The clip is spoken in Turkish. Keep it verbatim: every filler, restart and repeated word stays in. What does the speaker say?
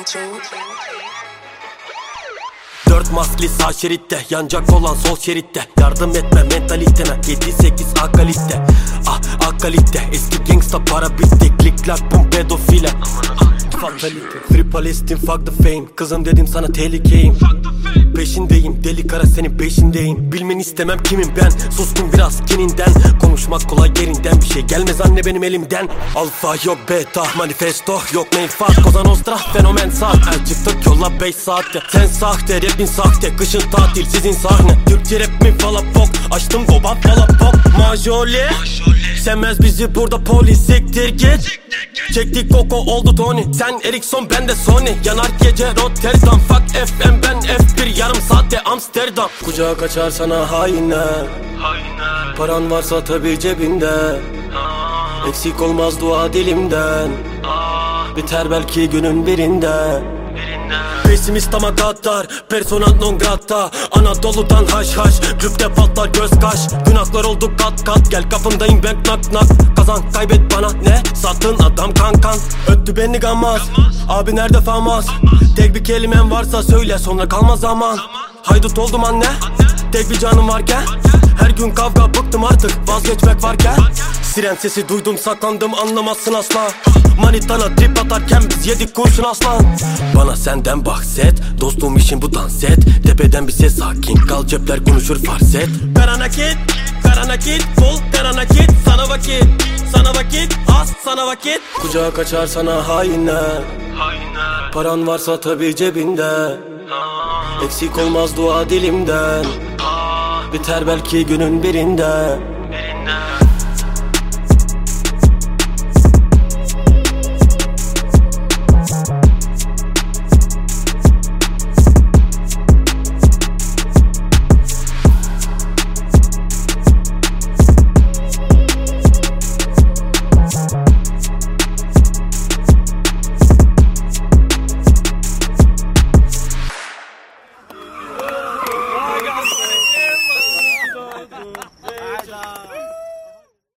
Dört maskeli sağ şeritte, yanacak olan sol şeritte. Yardım etme mentaliteme, yedi sekiz A kalite. Ah A kalite, eski gangsta para bitti. Klikler pum pedofile. Fatalite, free Palestine, fuck the fame. Kızım dedim sana tehlikeyim. Peşindeyim, deli kara senin peşindeyim. Bilmeni istemem kimim ben, suskun biraz kininden. Konuşmak kolay yerinden, bir şey gelmez anne benim elimden. Alfa yok beta, manifesto yok mail fast. Cosa nostra, fenomen saat. El çıktık yolla beş saatte. Sen sahte, rapin sahte, kışın tatil sizin sahne. Türkçe rap mi falan bok, açtım goba falan bok. Majole, sevmez bizi burada polis, siktir git. Çektik Koko oldu Tony. Sen Ericsson ben de Sony. Yanar gece Rotterdam. Fuck F M ben F bir. Yarım saatte Amsterdam. Kucağa kaçar sana hainler. Paran varsa tabi cebinde. Eksik olmaz dua dilimden. Biter belki günün birinde. Pesimist ama gaddar, persona non grata. Anadolu'dan haş haş, klüpte patlar göz kaş. Günahlar oldu kat kat, gel kapındayım ben nak nak. Kazan kaybet bana ne, sattın adam kankan. Öttü beni gammaz, abi nerede famas? Tek bir kelimen varsa söyle sonra kalmaz zaman. Haydut oldum anne, tek bir canım varken. Her gün kavga bıktım artık, vazgeçmek varken. Siren sesi duydum saklandım anlamazsın asla. Manitana trip atarken biz yedik kurşun aslan. Bana senden bahset, dostum işin bu dans et. Tepeden bir ses sakin kal, cepler konuşur farz et. Kara nakit, kara nakit, full kara nakit. Sana vakit, sana vakit, az sana vakit. Kucağa kaçar sana hainler. Paran varsa tabi cebinde. Eksik olmaz dua dilimden. Biter belki günün birinde.